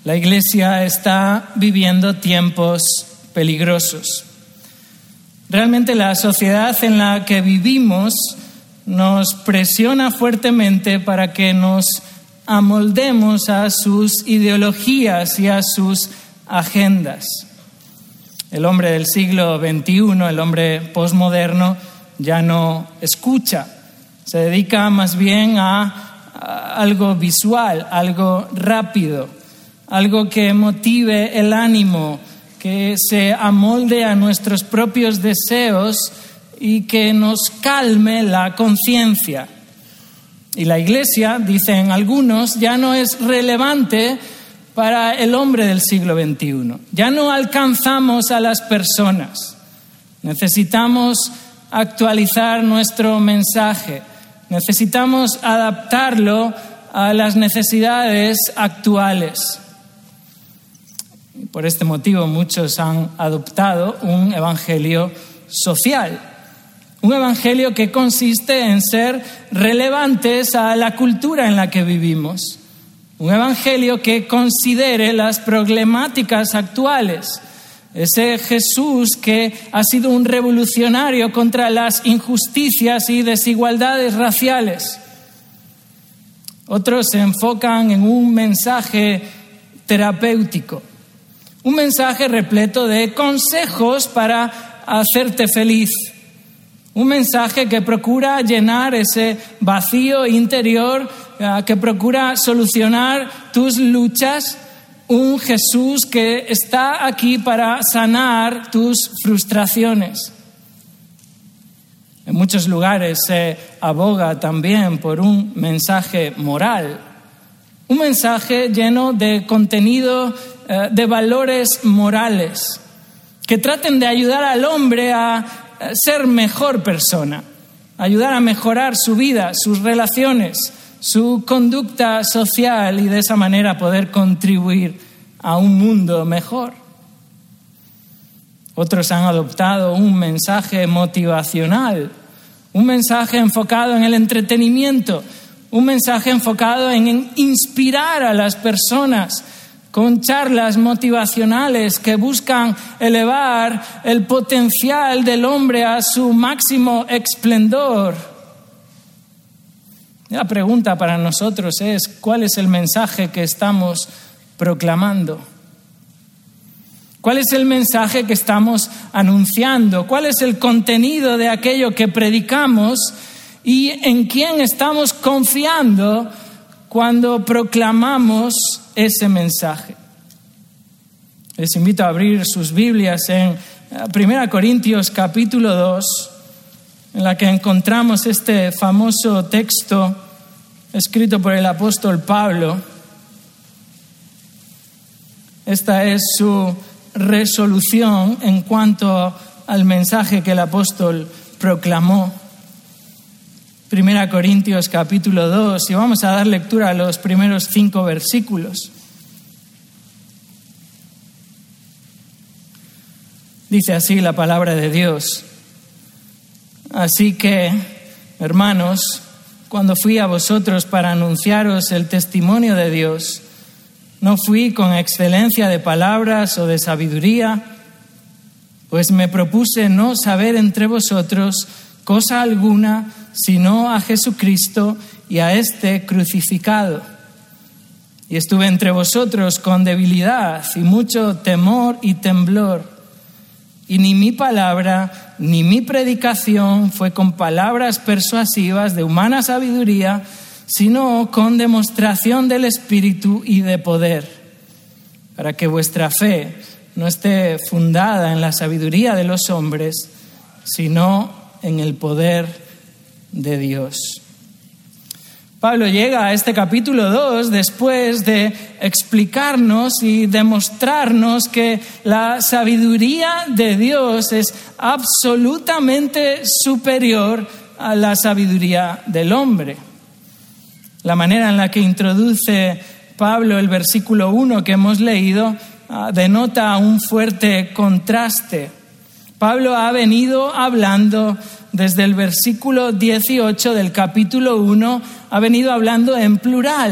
La Iglesia está viviendo tiempos peligrosos. Realmente la sociedad en la que vivimos nos presiona fuertemente para que nos amoldemos a sus ideologías y a sus agendas. El hombre del siglo XXI, el hombre posmoderno, ya no escucha. Se dedica más bien a algo visual, algo rápido, algo que motive el ánimo, que se amolde a nuestros propios deseos y que nos calme la conciencia. Y la Iglesia, dicen algunos, ya no es relevante para el hombre del siglo XXI. Ya no alcanzamos a las personas. Necesitamos actualizar nuestro mensaje. Necesitamos adaptarlo a las necesidades actuales. Por este motivo muchos han adoptado un evangelio social. Un evangelio que consiste en ser relevantes a la cultura en la que vivimos. Un evangelio que considere las problemáticas actuales. Ese Jesús que ha sido un revolucionario contra las injusticias y desigualdades raciales. Otros se enfocan en un mensaje terapéutico. Un mensaje repleto de consejos para hacerte feliz. Un mensaje que procura llenar ese vacío interior, que procura solucionar tus luchas. Un Jesús que está aquí para sanar tus frustraciones. En muchos lugares se aboga también por un mensaje moral. Un mensaje lleno de contenido, de valores morales, que traten de ayudar al hombre a ser mejor persona, ayudar a mejorar su vida, sus relaciones, su conducta social y de esa manera poder contribuir a un mundo mejor. Otros han adoptado un mensaje motivacional, un mensaje enfocado en el entretenimiento, un mensaje enfocado en inspirar a las personas con charlas motivacionales que buscan elevar el potencial del hombre a su máximo esplendor. La pregunta para nosotros es: ¿cuál es el mensaje que estamos proclamando? ¿Cuál es el mensaje que estamos anunciando? ¿Cuál es el contenido de aquello que predicamos? ¿Y en quién estamos confiando cuando proclamamos ese mensaje? Les invito a abrir sus Biblias en 1 Corintios capítulo 2, en la que encontramos este famoso texto escrito por el apóstol Pablo. Esta es su resolución en cuanto al mensaje que el apóstol proclamó. 1 Corintios capítulo 2, y vamos a dar lectura a los primeros 5 versículos. Dice así la palabra de Dios: Así que, hermanos, cuando fui a vosotros para anunciaros el testimonio de Dios, no fui con excelencia de palabras o de sabiduría, pues me propuse no saber entre vosotros cosa alguna, sino a Jesucristo y a este crucificado. Y estuve entre vosotros con debilidad y mucho temor y temblor. Y ni mi palabra ni mi predicación fue con palabras persuasivas de humana sabiduría, sino con demostración del Espíritu y de poder, para que vuestra fe no esté fundada en la sabiduría de los hombres, sino en el poder de Dios. Pablo llega a este capítulo 2 después de explicarnos y demostrarnos que la sabiduría de Dios es absolutamente superior a la sabiduría del hombre. La manera en la que introduce Pablo el versículo 1 que hemos leído denota un fuerte contraste. Pablo ha venido hablando desde el versículo 18 del capítulo 1, ha venido hablando en plural,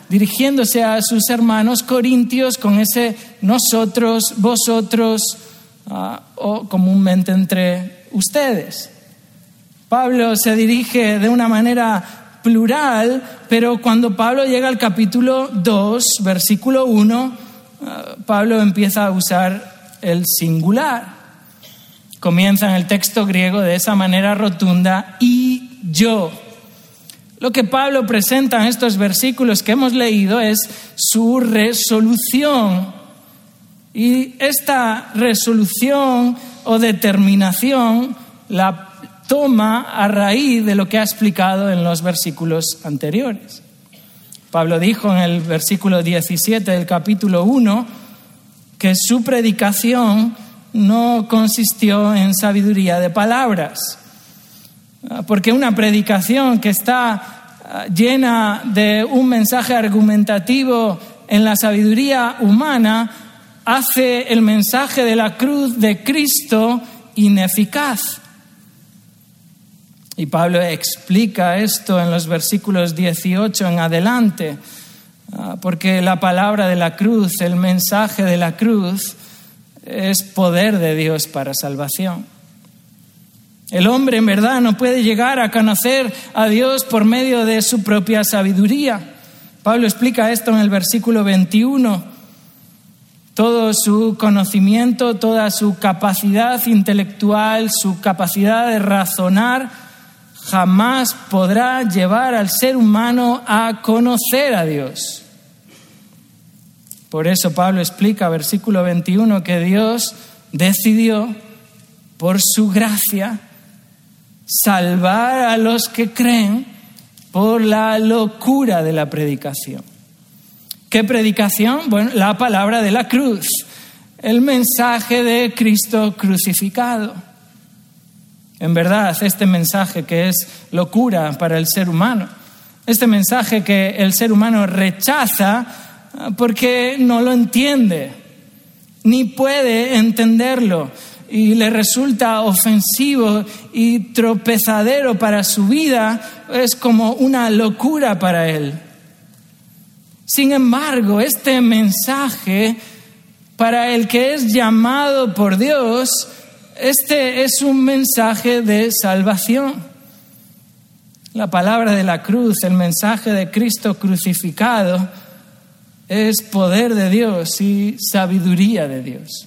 dirigiéndose a sus hermanos corintios con ese nosotros, vosotros, o comúnmente entre ustedes. Pablo se dirige de una manera plural, pero cuando Pablo llega al capítulo 2, versículo 1, Pablo empieza a usar el singular. Comienza en el texto griego de esa manera rotunda, y yo. Lo que Pablo presenta en estos versículos que hemos leído es su resolución. Y esta resolución o determinación la toma a raíz de lo que ha explicado en los versículos anteriores. Pablo dijo en el versículo 17 del capítulo 1 que su predicación no consistió en sabiduría de palabras, porque una predicación que está llena de un mensaje argumentativo en la sabiduría humana hace el mensaje de la cruz de Cristo ineficaz. Y Pablo explica esto en los versículos 18 en adelante, porque la palabra de la cruz, el mensaje de la cruz, es poder de Dios para salvación. El hombre en verdad no puede llegar a conocer a Dios por medio de su propia sabiduría. Pablo explica esto en el versículo 21. Todo su conocimiento, toda su capacidad intelectual, su capacidad de razonar, jamás podrá llevar al ser humano a conocer a Dios. Por eso Pablo explica, versículo 21, que Dios decidió, por su gracia, salvar a los que creen por la locura de la predicación. ¿Qué predicación? Bueno, la palabra de la cruz, el mensaje de Cristo crucificado. En verdad, este mensaje que es locura para el ser humano, este mensaje que el ser humano rechaza porque no lo entiende, ni puede entenderlo, y le resulta ofensivo y tropezadero para su vida, es como una locura para él. Sin embargo, este mensaje, para el que es llamado por Dios, este es un mensaje de salvación. La palabra de la cruz, el mensaje de Cristo crucificado, es poder de Dios y sabiduría de Dios.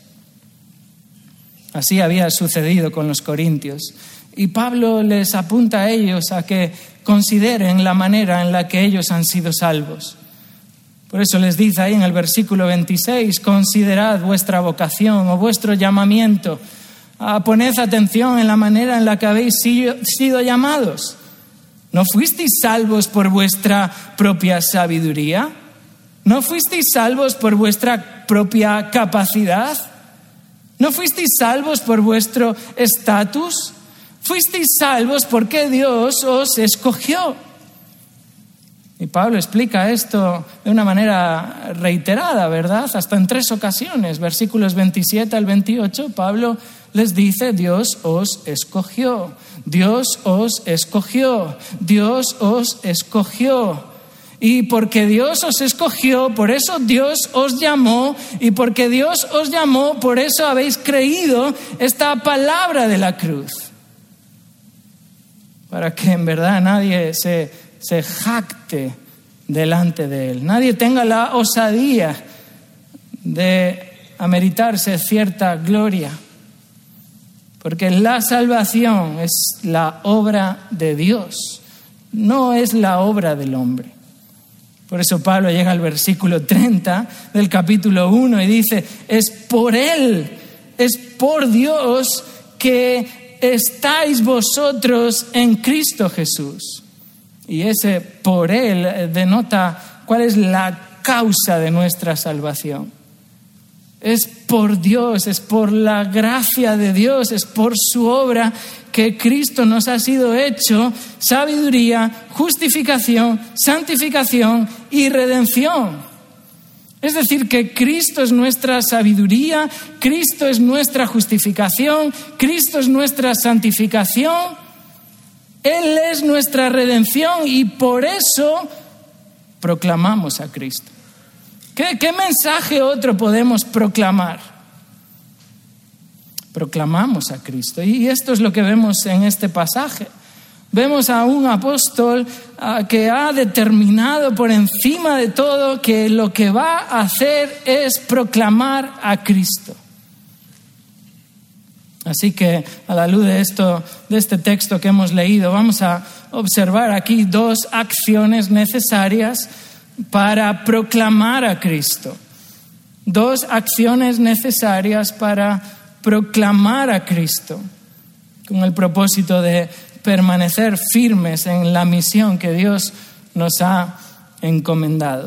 Así había sucedido con los corintios. Y Pablo les apunta a ellos a que consideren la manera en la que ellos han sido salvos. Por eso les dice ahí en el versículo 26, considerad vuestra vocación o vuestro llamamiento. Poned atención en la manera en la que habéis sido llamados. ¿No fuisteis salvos por vuestra propia sabiduría? ¿No fuisteis salvos por vuestra propia capacidad? ¿No fuisteis salvos por vuestro estatus? Fuisteis salvos porque Dios os escogió. Y Pablo explica esto de una manera reiterada, ¿verdad? Hasta en 3 ocasiones, versículos 27 al 28, Pablo les dice, Dios os escogió, Dios os escogió, Dios os escogió. Y porque Dios os escogió, por eso Dios os llamó, y porque Dios os llamó, por eso habéis creído esta palabra de la cruz. Para que en verdad nadie se jacte delante de él. Nadie tenga la osadía de ameritarse cierta gloria. Porque la salvación es la obra de Dios, no es la obra del hombre. Por eso Pablo llega al versículo 30 del capítulo 1 y dice, es por Él, es por Dios que estáis vosotros en Cristo Jesús. Y ese por Él denota cuál es la causa de nuestra salvación. Es por Dios, es por la gracia de Dios, es por su obra que Cristo nos ha sido hecho sabiduría, justificación, santificación y redención. Es decir, que Cristo es nuestra sabiduría, Cristo es nuestra justificación, Cristo es nuestra santificación, Él es nuestra redención y por eso proclamamos a Cristo. ¿Qué mensaje otro podemos proclamar? Proclamamos a Cristo. Y esto es lo que vemos en este pasaje. Vemos a un apóstol que ha determinado por encima de todo que lo que va a hacer es proclamar a Cristo. Así que a la luz de este texto que hemos leído, vamos a observar aquí dos acciones necesarias para proclamar a Cristo. Dos acciones necesarias para proclamar a Cristo, con el propósito de permanecer firmes en la misión que Dios nos ha encomendado.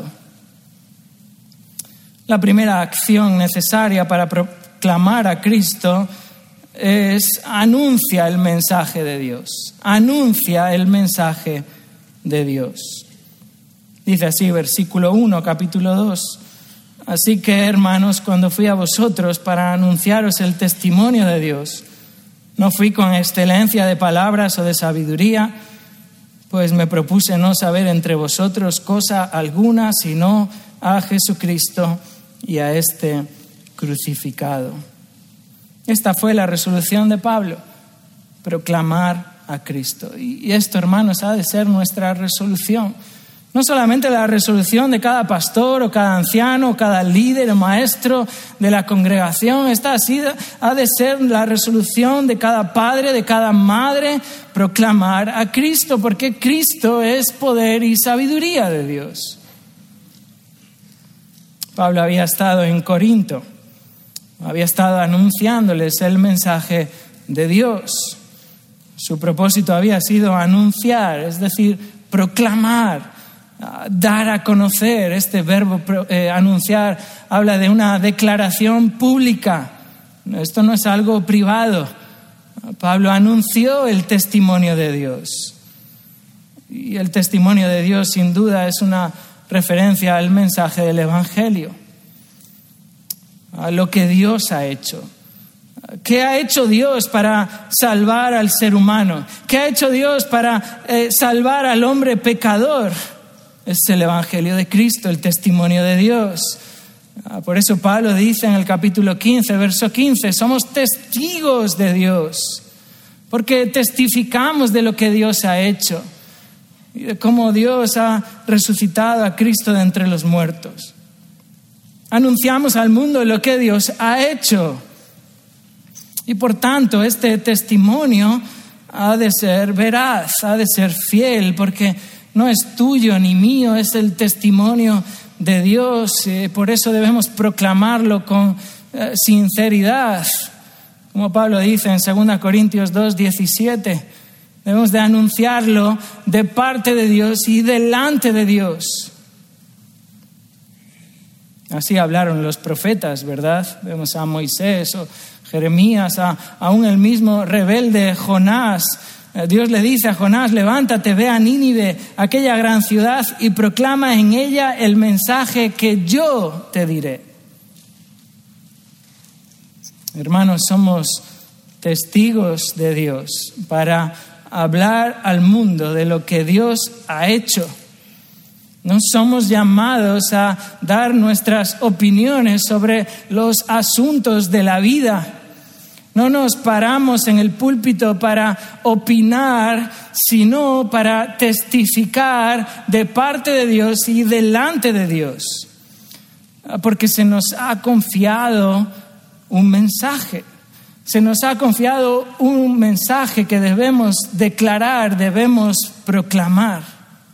La primera acción necesaria para proclamar a Cristo es anuncia el mensaje de Dios. Anuncia el mensaje de Dios. Dice así, versículo 1, capítulo 2. Así que, hermanos, cuando fui a vosotros para anunciaros el testimonio de Dios, no fui con excelencia de palabras o de sabiduría, pues me propuse no saber entre vosotros cosa alguna, sino a Jesucristo y a este crucificado. Esta fue la resolución de Pablo, proclamar a Cristo. Y esto, hermanos, ha de ser nuestra resolución. No solamente la resolución de cada pastor o cada anciano o cada líder o maestro de la congregación. Esta ha de ser la resolución de cada padre, de cada madre, proclamar a Cristo, porque Cristo es poder y sabiduría de Dios. Pablo había estado en Corinto, había estado anunciándoles el mensaje de Dios. Su propósito había sido anunciar, es decir, proclamar, dar a conocer. Este verbo anunciar habla de una declaración pública. Esto no es algo privado. Pablo anunció el testimonio de Dios. Y el testimonio de Dios, sin duda, es una referencia al mensaje del Evangelio, a lo que Dios ha hecho. ¿Qué ha hecho Dios para salvar al ser humano? ¿Qué ha hecho Dios para salvar al hombre pecador? Es el Evangelio de Cristo, el testimonio de Dios. Por eso Pablo dice en el capítulo 15, verso 15, somos testigos de Dios, porque testificamos de lo que Dios ha hecho y de cómo Dios ha resucitado a Cristo de entre los muertos. Anunciamos al mundo lo que Dios ha hecho. Y por tanto, este testimonio ha de ser veraz, ha de ser fiel, porque no es tuyo ni mío, es el testimonio de Dios. Por eso debemos proclamarlo con sinceridad. Como Pablo dice en 2 Corintios 2:17, debemos de anunciarlo de parte de Dios y delante de Dios. Así hablaron los profetas, ¿verdad? Vemos a Moisés o Jeremías, aún el mismo rebelde Jonás. Dios le dice a Jonás, levántate, ve a Nínive, aquella gran ciudad, y proclama en ella el mensaje que yo te diré. Hermanos, somos testigos de Dios para hablar al mundo de lo que Dios ha hecho. No somos llamados a dar nuestras opiniones sobre los asuntos de la vida. No nos paramos en el púlpito para opinar, sino para testificar de parte de Dios y delante de Dios. Porque se nos ha confiado un mensaje. Se nos ha confiado un mensaje que debemos declarar, debemos proclamar.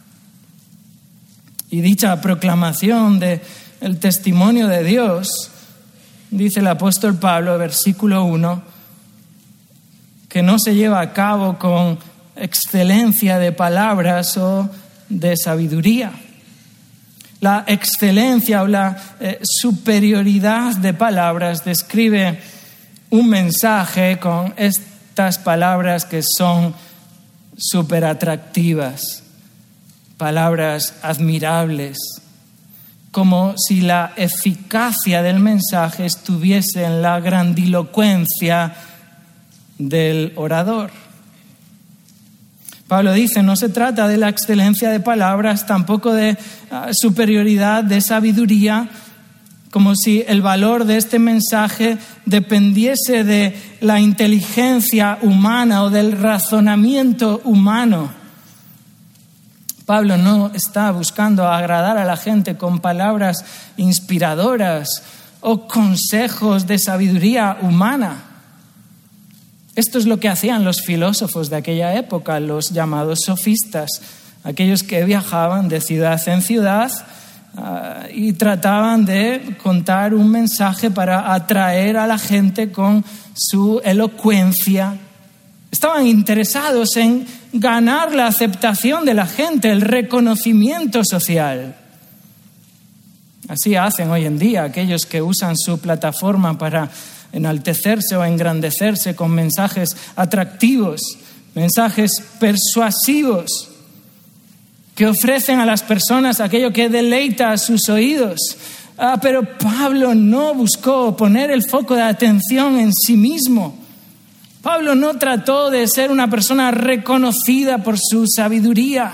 Y dicha proclamación del testimonio de Dios, dice el apóstol Pablo, versículo 1, que no se lleva a cabo con excelencia de palabras o de sabiduría. La excelencia o la superioridad de palabras describe un mensaje con estas palabras que son súper atractivas. Palabras admirables, como si la eficacia del mensaje estuviese en la grandilocuencia del orador. Pablo dice, no se trata de la excelencia de palabras, tampoco de superioridad, de sabiduría, como si el valor de este mensaje dependiese de la inteligencia humana o del razonamiento humano. Pablo no está buscando agradar a la gente con palabras inspiradoras o consejos de sabiduría humana. Esto es lo que hacían los filósofos de aquella época, los llamados sofistas, aquellos que viajaban de ciudad en ciudad y trataban de contar un mensaje para atraer a la gente con su elocuencia. Estaban interesados en ganar la aceptación de la gente, el reconocimiento social. Así hacen hoy en día aquellos que usan su plataforma para enaltecerse o engrandecerse con mensajes atractivos, mensajes persuasivos, que ofrecen a las personas aquello que deleita a sus oídos. Pero Pablo no buscó poner el foco de atención en sí mismo. Pablo no trató de ser una persona reconocida por su sabiduría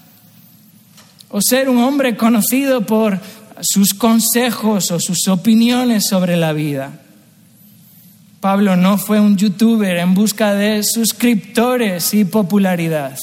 o ser un hombre conocido por sus consejos o sus opiniones sobre la vida. Pablo no fue un youtuber en busca de suscriptores y popularidad.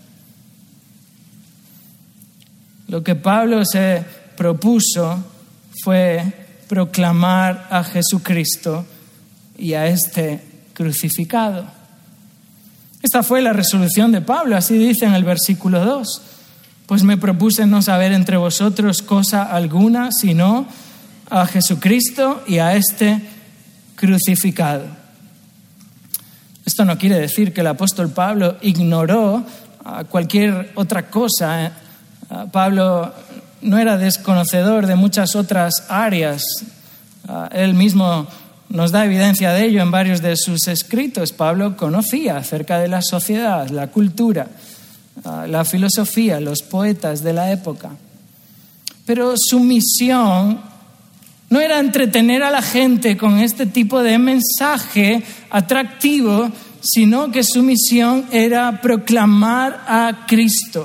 Lo que Pablo se propuso fue proclamar a Jesucristo y a este crucificado. Esta fue la resolución de Pablo, así dice en el versículo 2. Pues me propuse no saber entre vosotros cosa alguna, sino a Jesucristo y a este crucificado. Esto no quiere decir que el apóstol Pablo ignoró cualquier otra cosa. Pablo no era desconocedor de muchas otras áreas. Él mismo nos da evidencia de ello en varios de sus escritos. Pablo conocía acerca de la sociedad, la cultura, la filosofía, los poetas de la época. Pero su misión no era entretener a la gente con este tipo de mensaje atractivo, sino que su misión era proclamar a Cristo.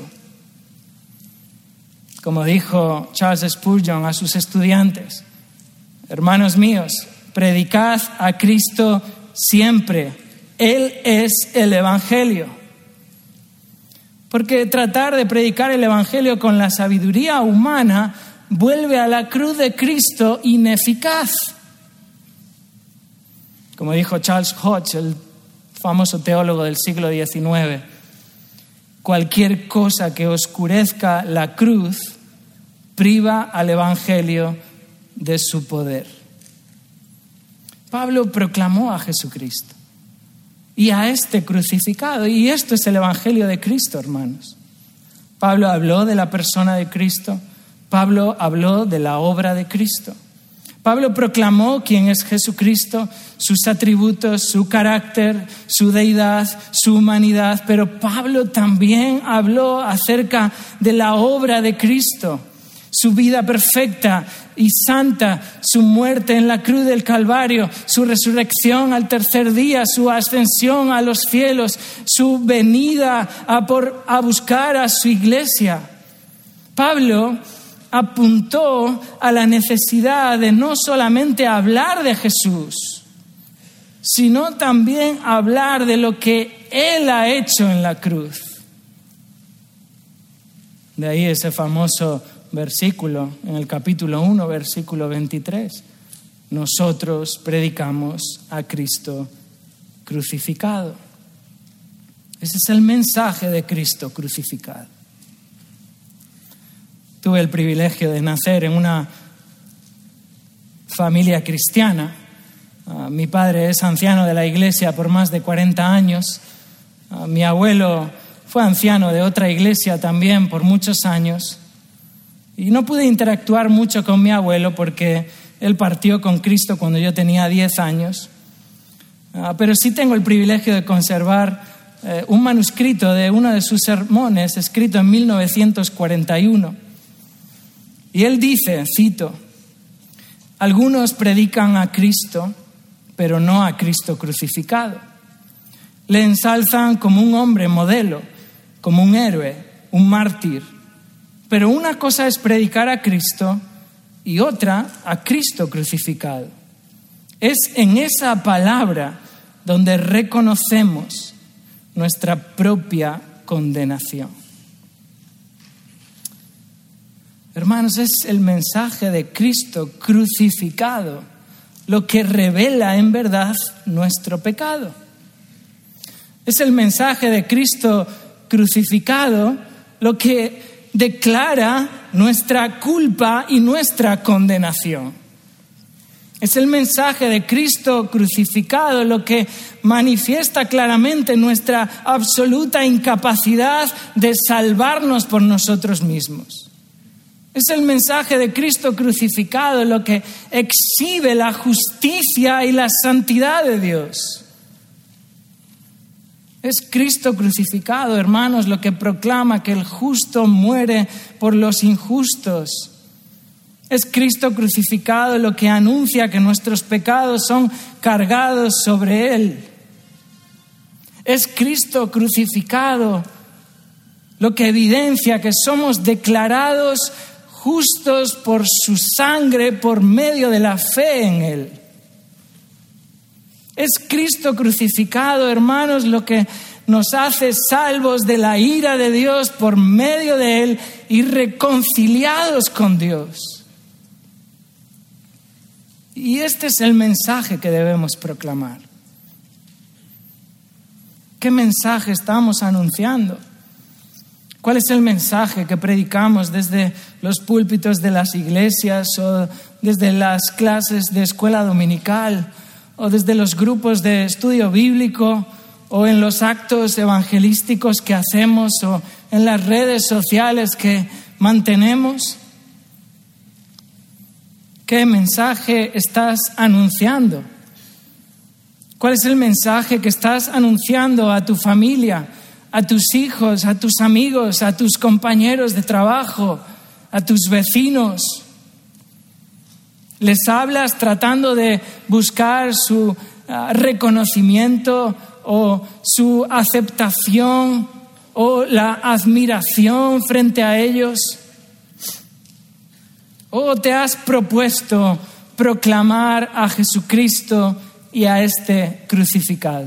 Como dijo Charles Spurgeon a sus estudiantes: hermanos míos, predicad a Cristo siempre. Él es el Evangelio. Porque tratar de predicar el Evangelio con la sabiduría humana vuelve a la cruz de Cristo ineficaz. Como dijo Charles Hodge, el famoso teólogo del siglo XIX, cualquier cosa que oscurezca la cruz priva al Evangelio de su poder. Pablo proclamó a Jesucristo y a este crucificado, y esto es el Evangelio de Cristo, hermanos. Pablo habló de la persona de Cristo. Pablo habló de la obra de Cristo. Pablo proclamó quién es Jesucristo, sus atributos, su carácter, su deidad, su humanidad. Pero Pablo también habló acerca de la obra de Cristo, su vida perfecta y santa, su muerte en la cruz del Calvario, su resurrección al tercer día, su ascensión a los cielos, su venida a buscar a su iglesia. Pablo apuntó a la necesidad de no solamente hablar de Jesús, sino también hablar de lo que Él ha hecho en la cruz. De ahí ese famoso versículo en el capítulo 1, versículo 23. Nosotros predicamos a Cristo crucificado. Ese es el mensaje de Cristo crucificado. Tuve el privilegio de nacer en una familia cristiana. Mi padre es anciano de la iglesia por más de 40 años. Mi abuelo fue anciano de otra iglesia también por muchos años. Y no pude interactuar mucho con mi abuelo porque él partió con Cristo cuando yo tenía 10 años. Pero sí tengo el privilegio de conservar un manuscrito de uno de sus sermones escrito en 1941. Y él dice, cito: algunos predican a Cristo, pero no a Cristo crucificado. Le ensalzan como un hombre modelo, como un héroe, un mártir. Pero una cosa es predicar a Cristo y otra a Cristo crucificado. Es en esa palabra donde reconocemos nuestra propia condenación. Hermanos, es el mensaje de Cristo crucificado lo que revela en verdad nuestro pecado. Es el mensaje de Cristo crucificado lo que declara nuestra culpa y nuestra condenación. Es el mensaje de Cristo crucificado lo que manifiesta claramente nuestra absoluta incapacidad de salvarnos por nosotros mismos. Es el mensaje de Cristo crucificado lo que exhibe la justicia y la santidad de Dios. Es Cristo crucificado, hermanos, lo que proclama que el justo muere por los injustos. Es Cristo crucificado lo que anuncia que nuestros pecados son cargados sobre Él. Es Cristo crucificado lo que evidencia que somos declarados justos por su sangre por medio de la fe en Él. Es Cristo crucificado, hermanos, lo que nos hace salvos de la ira de Dios por medio de Él y reconciliados con Dios. Y este es el mensaje que debemos proclamar. ¿Qué mensaje estamos anunciando? ¿Cuál es el mensaje que predicamos desde los púlpitos de las iglesias o desde las clases de escuela dominical o desde los grupos de estudio bíblico o en los actos evangelísticos que hacemos o en las redes sociales que mantenemos? ¿Qué mensaje estás anunciando? ¿Cuál es el mensaje que estás anunciando a tu familia, a tus hijos, a tus amigos, a tus compañeros de trabajo, a tus vecinos? ¿Les hablas tratando de buscar su reconocimiento o su aceptación o la admiración frente a ellos? ¿O te has propuesto proclamar a Jesucristo y a este crucificado?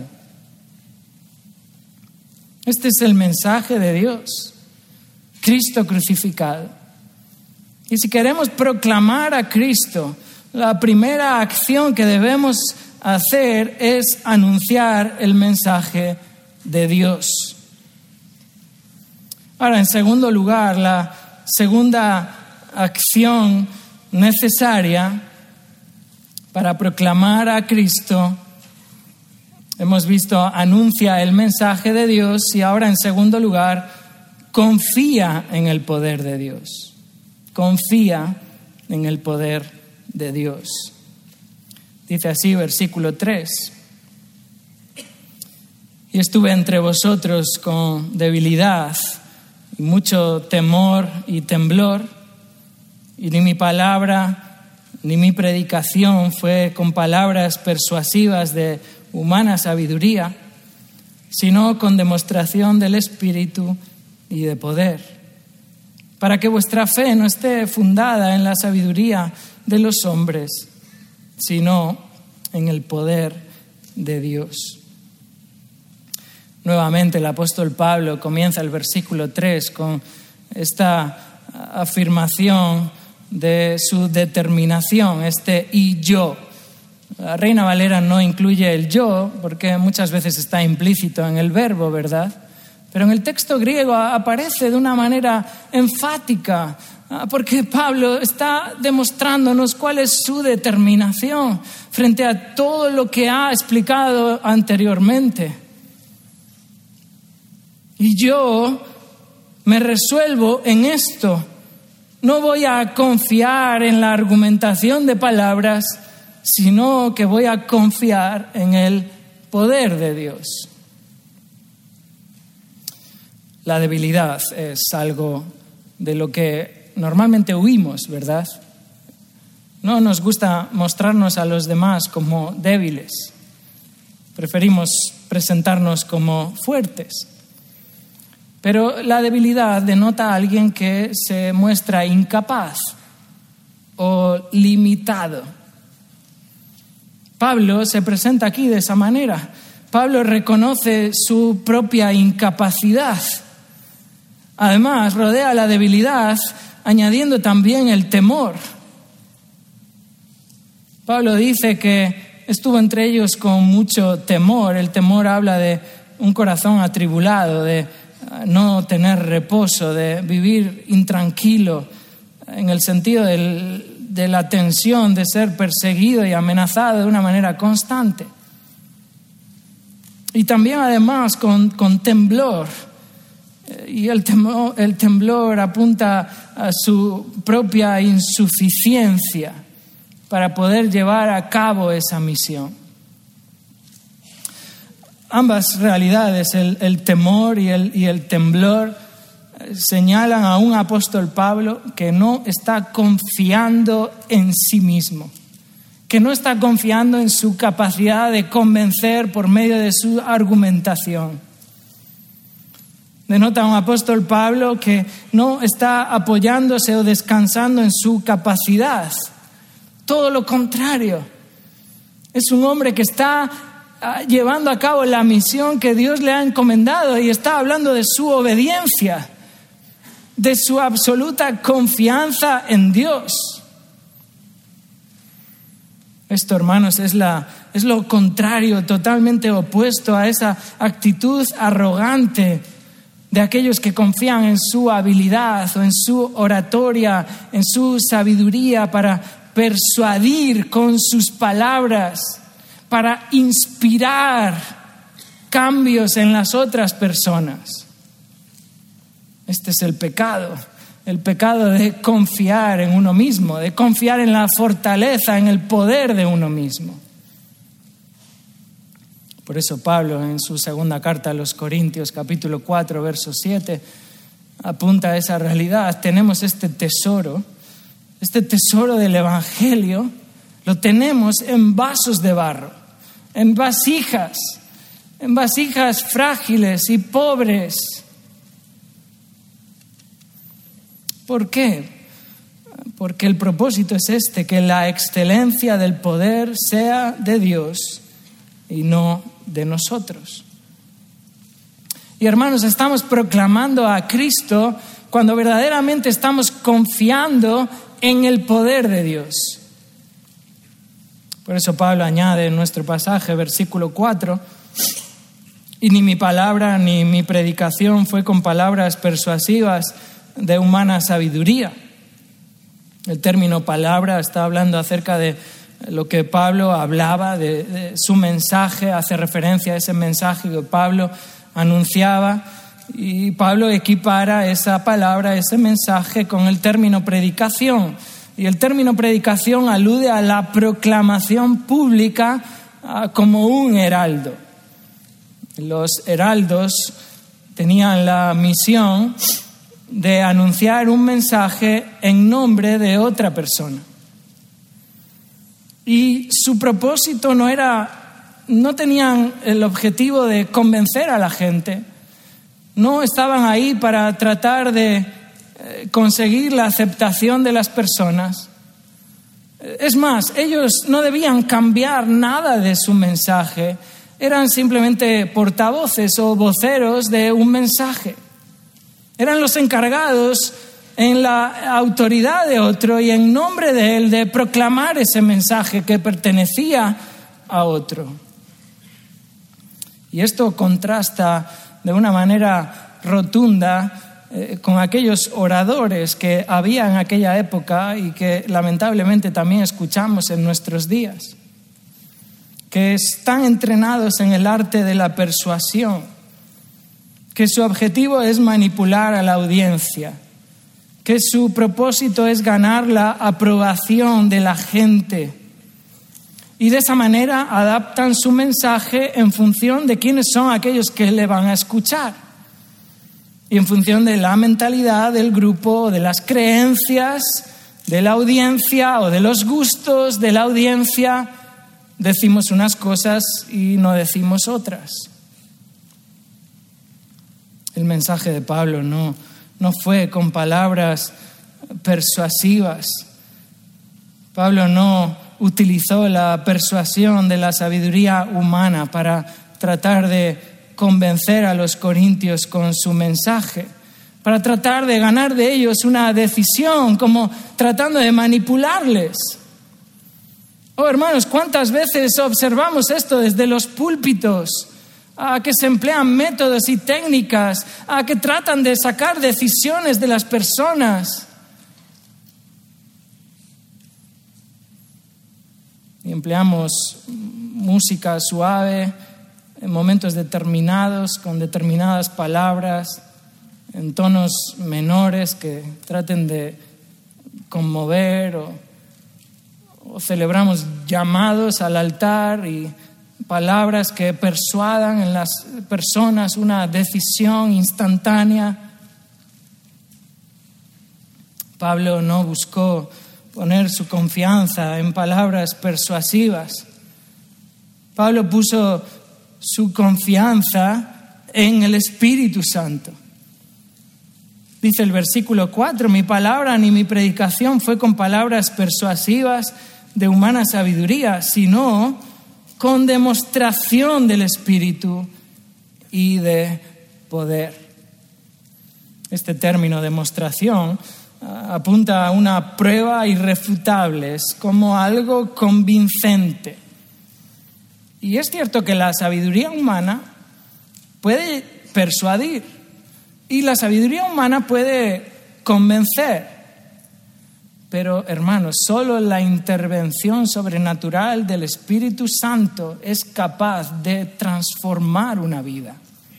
Este es el mensaje de Dios, Cristo crucificado. Y si queremos proclamar a Cristo, la primera acción que debemos hacer es anunciar el mensaje de Dios. Ahora, en segundo lugar, la segunda acción necesaria para proclamar a Cristo, hemos visto, anuncia el mensaje de Dios, y ahora en segundo lugar, confía en el poder de Dios. Confía en el poder de Dios. Dice así, versículo 3. Y estuve entre vosotros con debilidad y mucho temor y temblor, y ni mi palabra ni mi predicación fue con palabras persuasivas de humana sabiduría, sino con demostración del Espíritu y de poder, para que vuestra fe no esté fundada en la sabiduría de los hombres, sino en el poder de Dios. Nuevamente el apóstol Pablo comienza el versículo 3 con esta afirmación de su determinación, y yo. La Reina Valera no incluye el yo porque muchas veces está implícito en el verbo, ¿verdad? Pero en el texto griego aparece de una manera enfática, porque Pablo está demostrándonos cuál es su determinación frente a todo lo que ha explicado anteriormente. Y yo me resuelvo en esto. No voy a confiar en la argumentación de palabras, sino que voy a confiar en el poder de Dios. La debilidad es algo de lo que normalmente huimos, ¿verdad? No nos gusta mostrarnos a los demás como débiles. Preferimos presentarnos como fuertes. Pero la debilidad denota a alguien que se muestra incapaz o limitado. Pablo se presenta aquí de esa manera. Pablo reconoce su propia incapacidad. Además, rodea la debilidad añadiendo también el temor. Pablo dice que estuvo entre ellos con mucho temor. El temor habla de un corazón atribulado, de no tener reposo, de vivir intranquilo, en el sentido de la tensión de ser perseguido y amenazado de una manera constante. Y también además con temblor. Y el temblor apunta a su propia insuficiencia para poder llevar a cabo esa misión. Ambas realidades, el temor y el temblor, señalan a un apóstol Pablo que no está confiando en sí mismo, que no está confiando en su capacidad de convencer por medio de su argumentación. Denota a un apóstol Pablo que no está apoyándose o descansando en su capacidad. Todo lo contrario. Es un hombre que está llevando a cabo la misión que Dios le ha encomendado y está hablando de su obediencia, de su absoluta confianza en Dios. Esto, hermanos, es lo contrario, totalmente opuesto a esa actitud arrogante de aquellos que confían en su habilidad o en su oratoria, en su sabiduría para persuadir con sus palabras, para inspirar cambios en las otras personas. Este es el pecado de confiar en uno mismo, de confiar en la fortaleza, en el poder de uno mismo. Por eso Pablo, en su segunda carta a los Corintios, capítulo 4, verso 7, apunta a esa realidad. Tenemos este tesoro del Evangelio, lo tenemos en vasos de barro, en vasijas frágiles y pobres. ¿Por qué? Porque el propósito es que la excelencia del poder sea de Dios y no de nosotros. Y hermanos, estamos proclamando a Cristo cuando verdaderamente estamos confiando en el poder de Dios. Por eso Pablo añade en nuestro pasaje, versículo 4, y ni mi palabra ni mi predicación fue con palabras persuasivas de humana sabiduría. El término palabra está hablando acerca de lo que Pablo hablaba, de su mensaje, hace referencia a ese mensaje que Pablo anunciaba, y Pablo equipara esa palabra, ese mensaje, con el término predicación. Y el término predicación alude a la proclamación pública como un heraldo. Los heraldos tenían la misión de anunciar un mensaje en nombre de otra persona. Y su propósito no tenían el objetivo de convencer a la gente. No estaban ahí para tratar de conseguir la aceptación de las personas. Es más, ellos no debían cambiar nada de su mensaje. Eran simplemente portavoces o voceros de un mensaje. Eran los encargados en la autoridad de otro y en nombre de él de proclamar ese mensaje que pertenecía a otro. Y esto contrasta de una manera rotunda con aquellos oradores que había en aquella época y que lamentablemente también escuchamos en nuestros días, que están entrenados en el arte de la persuasión, que su objetivo es manipular a la audiencia, que su propósito es ganar la aprobación de la gente. Y de esa manera adaptan su mensaje en función de quiénes son aquellos que le van a escuchar. Y en función de la mentalidad del grupo, de las creencias de la audiencia o de los gustos de la audiencia, decimos unas cosas y no decimos otras. El mensaje de Pablo no fue con palabras persuasivas. Pablo no utilizó la persuasión de la sabiduría humana para tratar de convencer a los corintios con su mensaje, para tratar de ganar de ellos una decisión, como tratando de manipularles. Oh, hermanos, ¿cuántas veces observamos esto desde los púlpitos? Que se emplean métodos y técnicas, que tratan de sacar decisiones de las personas. Y empleamos música suave en momentos determinados, con determinadas palabras, en tonos menores que traten de conmover, o celebramos llamados al altar y palabras que persuadan en las personas una decisión instantánea. Pablo no buscó poner su confianza en palabras persuasivas. Pablo puso su confianza en el Espíritu Santo. Dice el versículo 4, mi palabra ni mi predicación fue con palabras persuasivas de humana sabiduría, sino con demostración del Espíritu y de poder. Este término demostración apunta a una prueba irrefutable, es como algo convincente. Y es cierto que la sabiduría humana puede persuadir y la sabiduría humana puede convencer. Pero, hermanos, solo la intervención sobrenatural del Espíritu Santo es capaz de transformar una vida.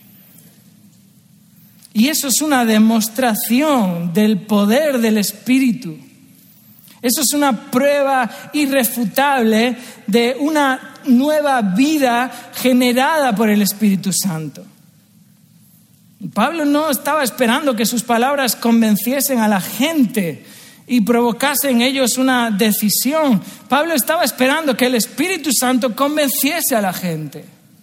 Y eso es una demostración del poder del Espíritu. Eso es una prueba irrefutable de una nueva vida generada por el Espíritu Santo. Pablo no estaba esperando que sus palabras convenciesen a la gente y provocase en ellos una decisión. Pablo estaba esperando que el Espíritu Santo convenciese a la gente.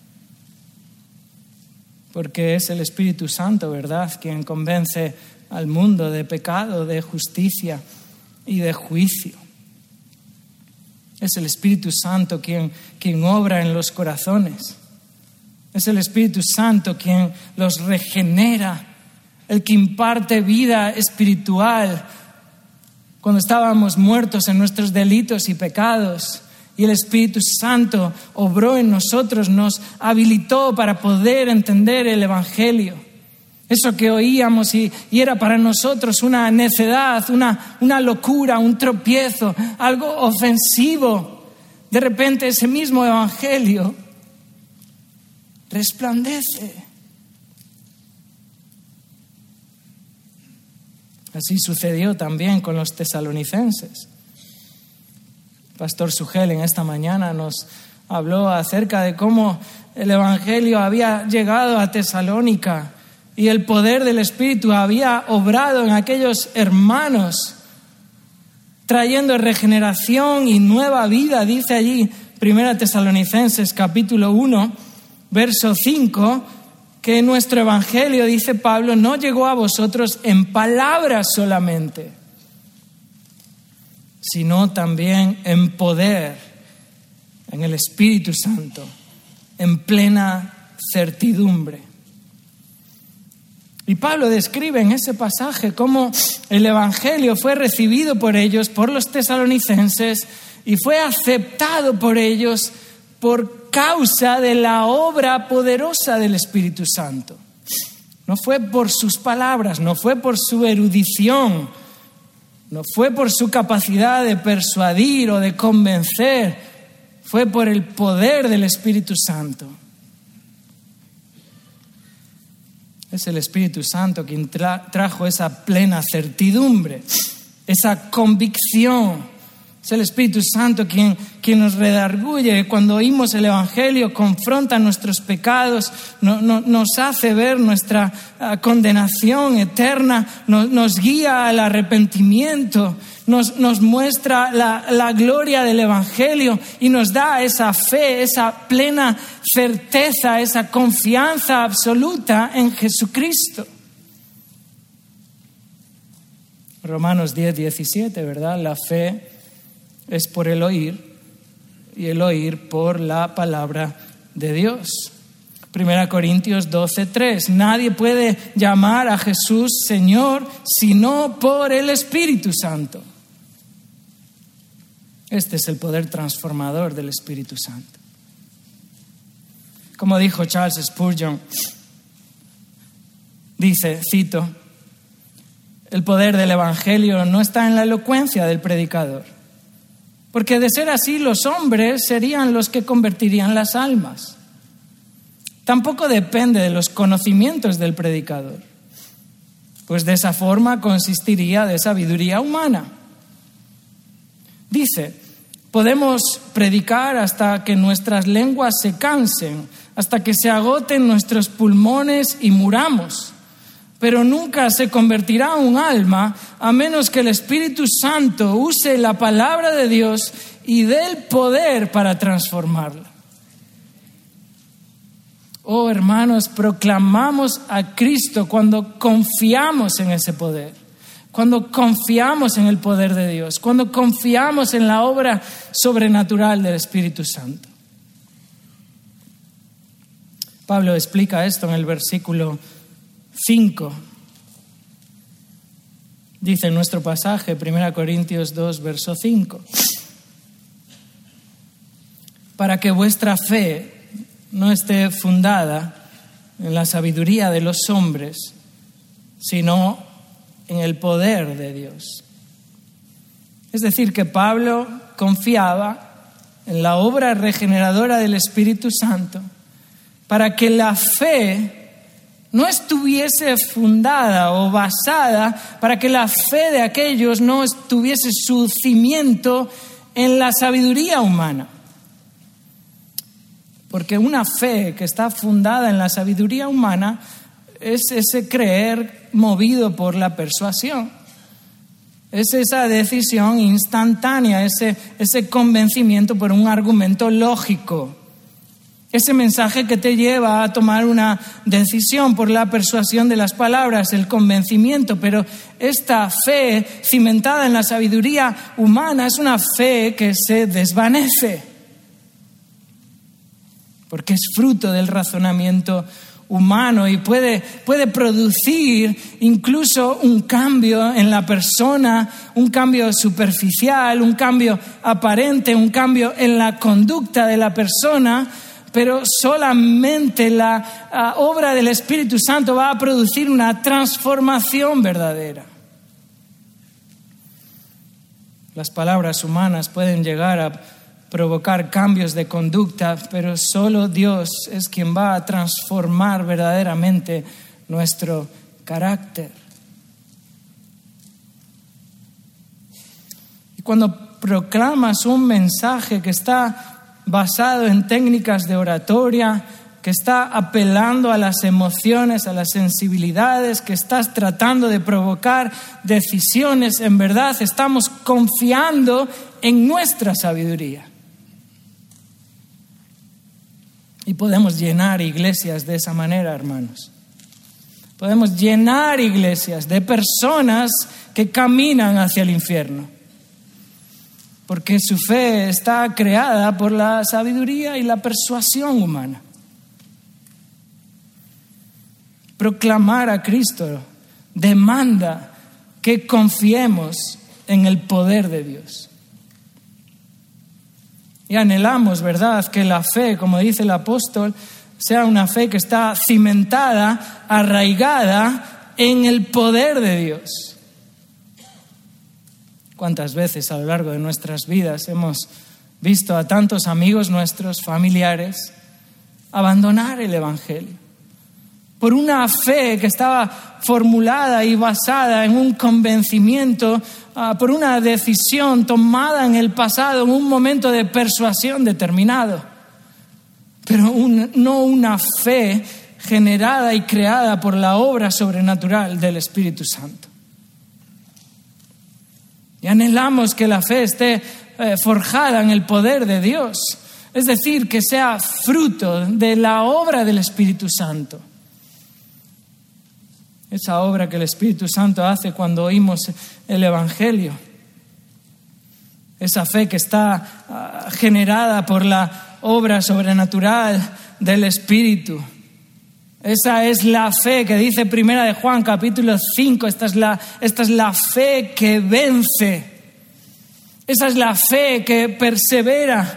Porque es el Espíritu Santo, ¿verdad?, quien convence al mundo de pecado, de justicia y de juicio. Es el Espíritu Santo quien obra en los corazones. Es el Espíritu Santo quien los regenera, el que imparte vida espiritual cuando estábamos muertos en nuestros delitos y pecados, y el Espíritu Santo obró en nosotros, nos habilitó para poder entender el Evangelio. Eso que oíamos y era para nosotros una necedad, una locura, un tropiezo, algo ofensivo. De repente ese mismo Evangelio resplandece. Así sucedió también con los tesalonicenses. Pastor Sugel en esta mañana nos habló acerca de cómo el Evangelio había llegado a Tesalónica y el poder del Espíritu había obrado en aquellos hermanos, trayendo regeneración y nueva vida. Dice allí 1 Tesalonicenses capítulo 1, verso 5, que nuestro Evangelio, dice Pablo, no llegó a vosotros en palabras solamente, sino también en poder, en el Espíritu Santo, en plena certidumbre. Y Pablo describe en ese pasaje cómo el Evangelio fue recibido por ellos, por los tesalonicenses, y fue aceptado por ellos por causa de la obra poderosa del Espíritu Santo. No fue por sus palabras, no fue por su erudición, no fue por su capacidad de persuadir o de convencer, fue por el poder del Espíritu Santo. Es el Espíritu Santo quien trajo esa plena certidumbre, esa convicción. Es el Espíritu Santo quien nos redarguye cuando oímos el Evangelio, confronta nuestros pecados, nos hace ver nuestra condenación eterna, nos guía al arrepentimiento, nos muestra la gloria del Evangelio y nos da esa fe, esa plena certeza, esa confianza absoluta en Jesucristo. Romanos 10:17, ¿verdad? La fe es por el oír y el oír por la palabra de Dios. 1 Corintios 12:3, nadie puede llamar a Jesús Señor sino por el Espíritu Santo. Este es el poder transformador del Espíritu Santo. Como dijo Charles Spurgeon, dice, cito, el poder del Evangelio no está en la elocuencia del predicador, porque de ser así los hombres serían los que convertirían las almas. Tampoco depende de los conocimientos del predicador, pues de esa forma consistiría de sabiduría humana. Dice, podemos predicar hasta que nuestras lenguas se cansen, hasta que se agoten nuestros pulmones y muramos, pero nunca se convertirá un alma a menos que el Espíritu Santo use la palabra de Dios y dé el poder para transformarla. Oh, hermanos, proclamamos a Cristo cuando confiamos en ese poder, cuando confiamos en el poder de Dios, cuando confiamos en la obra sobrenatural del Espíritu Santo. Pablo explica esto en el versículo 5. Dice en nuestro pasaje, 1 Corintios 2, verso 5, para que vuestra fe no esté fundada en la sabiduría de los hombres, sino en el poder de Dios. Es decir, que Pablo confiaba en la obra regeneradora del Espíritu Santo para que la fe no estuviese fundada o basada, para que la fe de aquellos no tuviese su cimiento en la sabiduría humana. Porque una fe que está fundada en la sabiduría humana es ese creer movido por la persuasión. Es esa decisión instantánea, ese convencimiento por un argumento lógico. Ese mensaje que te lleva a tomar una decisión por la persuasión de las palabras, el convencimiento. Pero esta fe cimentada en la sabiduría humana es una fe que se desvanece, porque es fruto del razonamiento humano y puede producir incluso un cambio en la persona, un cambio superficial, un cambio aparente, un cambio en la conducta de la persona, pero solamente la obra del Espíritu Santo va a producir una transformación verdadera. Las palabras humanas pueden llegar a provocar cambios de conducta, pero solo Dios es quien va a transformar verdaderamente nuestro carácter. Y cuando proclamas un mensaje que está basado en técnicas de oratoria, que está apelando a las emociones, a las sensibilidades, que estás tratando de provocar decisiones, en verdad estamos confiando en nuestra sabiduría. Y podemos llenar iglesias de esa manera, hermanos. Podemos llenar iglesias de personas que caminan hacia el infierno, porque su fe está creada por la sabiduría y la persuasión humana. Proclamar a Cristo demanda que confiemos en el poder de Dios. Y anhelamos, ¿verdad?, que la fe, como dice el apóstol, sea una fe que está cimentada, arraigada en el poder de Dios. ¿Cuántas veces a lo largo de nuestras vidas hemos visto a tantos amigos nuestros, familiares, abandonar el Evangelio por una fe que estaba formulada y basada en un convencimiento, por una decisión tomada en el pasado, en un momento de persuasión determinado, pero no una fe generada y creada por la obra sobrenatural del Espíritu Santo? Y anhelamos que la fe esté forjada en el poder de Dios, es decir, que sea fruto de la obra del Espíritu Santo. esa obra que el Espíritu Santo hace cuando oímos el Evangelio. Esa fe que está generada por la obra sobrenatural del Espíritu. Esa es la fe que dice Primera de Juan, capítulo 5. Esta es la fe que vence. Esa es la fe que persevera.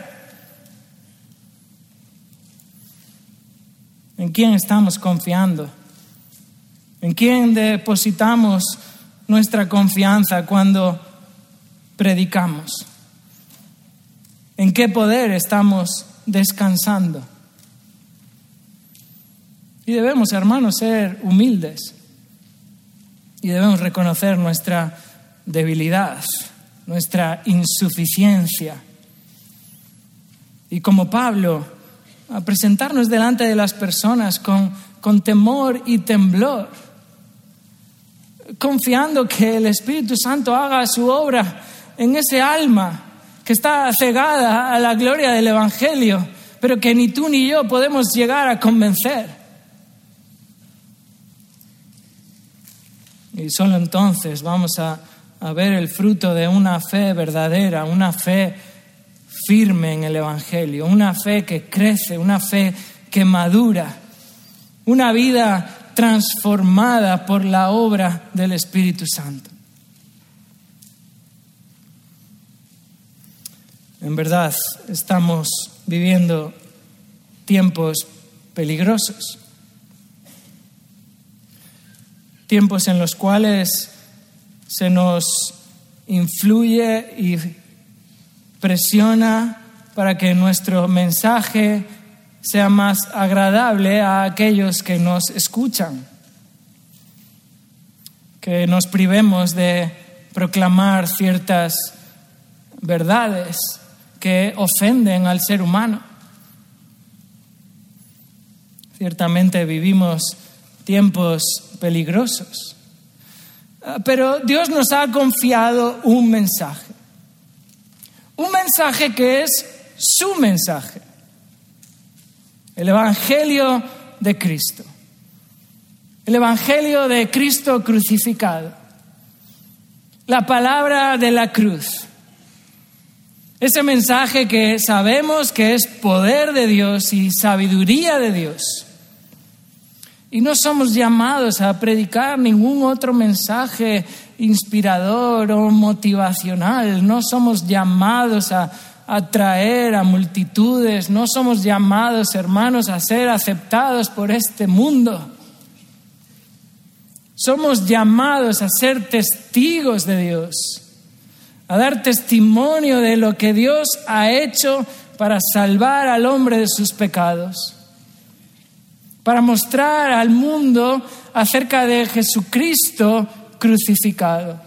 ¿En quién estamos confiando? ¿En quién depositamos nuestra confianza cuando predicamos? ¿En qué poder estamos descansando? Y debemos, hermanos, ser humildes. Y debemos reconocer nuestra debilidad, nuestra insuficiencia. Y como Pablo, a presentarnos delante de las personas con temor y temblor, confiando que el Espíritu Santo haga su obra en ese alma que está cegada a la gloria del Evangelio, pero que ni tú ni yo podemos llegar a convencer. Y solo entonces vamos a ver el fruto de una fe verdadera, una fe firme en el Evangelio, una fe que crece, una fe que madura, una vida transformada por la obra del Espíritu Santo. En verdad, estamos viviendo tiempos peligrosos. Tiempos en los cuales se nos influye y presiona para que nuestro mensaje sea más agradable a aquellos que nos escuchan. Que nos privemos de proclamar ciertas verdades que ofenden al ser humano. Ciertamente vivimos tiempos peligrosos. Pero Dios nos ha confiado un mensaje. Un mensaje que es su mensaje. El Evangelio de Cristo. El Evangelio de Cristo crucificado. La palabra de la cruz. Ese mensaje que sabemos que es poder de Dios y sabiduría de Dios. Y no somos llamados a predicar ningún otro mensaje inspirador o motivacional. No somos llamados a atraer a multitudes. No somos llamados, hermanos, a ser aceptados por este mundo. Somos llamados a ser testigos de Dios, a dar testimonio de lo que Dios ha hecho para salvar al hombre de sus pecados. Para mostrar al mundo acerca de Jesucristo crucificado.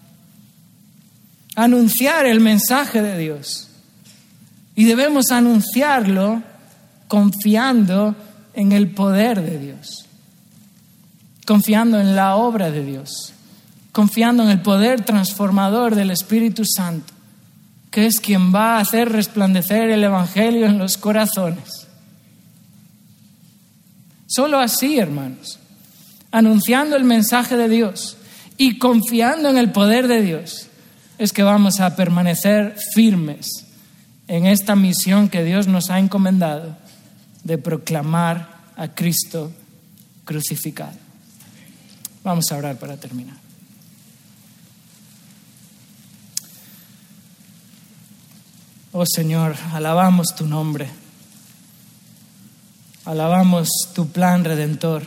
Anunciar el mensaje de Dios. Y debemos anunciarlo confiando en el poder de Dios. Confiando en la obra de Dios. Confiando en el poder transformador del Espíritu Santo, que es quien va a hacer resplandecer el Evangelio en los corazones. Solo así, hermanos, anunciando el mensaje de Dios y confiando en el poder de Dios, es que vamos a permanecer firmes en esta misión que Dios nos ha encomendado de proclamar a Cristo crucificado. Vamos a orar para terminar. Oh Señor, alabamos tu nombre. Alabamos tu plan redentor.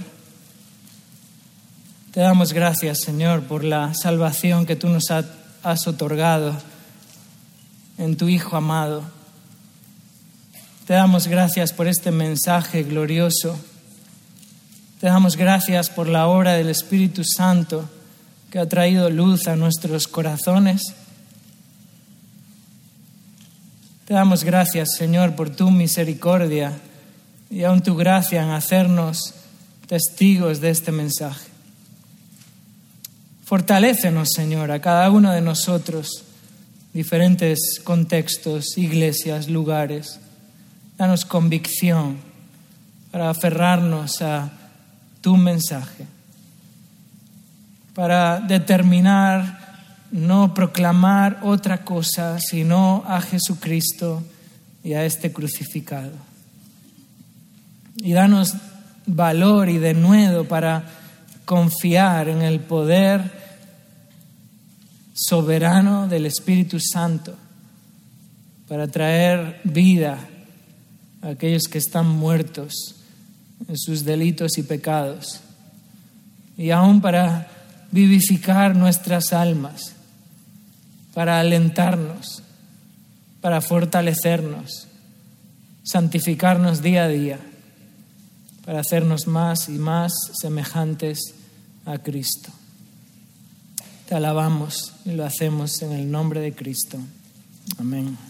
Te damos gracias, Señor, por la salvación que tú nos has otorgado en tu Hijo amado. Te damos gracias por este mensaje glorioso. Te damos gracias por la obra del Espíritu Santo que ha traído luz a nuestros corazones. Te damos gracias, Señor, por tu misericordia y aún tu gracia en hacernos testigos de este mensaje. Fortalécenos, Señor, a cada uno de nosotros, diferentes contextos, iglesias, lugares. Danos convicción para aferrarnos a tu mensaje. para determinar no proclamar otra cosa sino a Jesucristo y a este crucificado. Y danos valor y denuedo para confiar en el poder soberano del Espíritu Santo para traer vida a aquellos que están muertos en sus delitos y pecados, y aún para vivificar nuestras almas, para alentarnos, para fortalecernos, santificarnos día a día, para hacernos más y más semejantes a Cristo. Te alabamos y lo hacemos en el nombre de Cristo. Amén.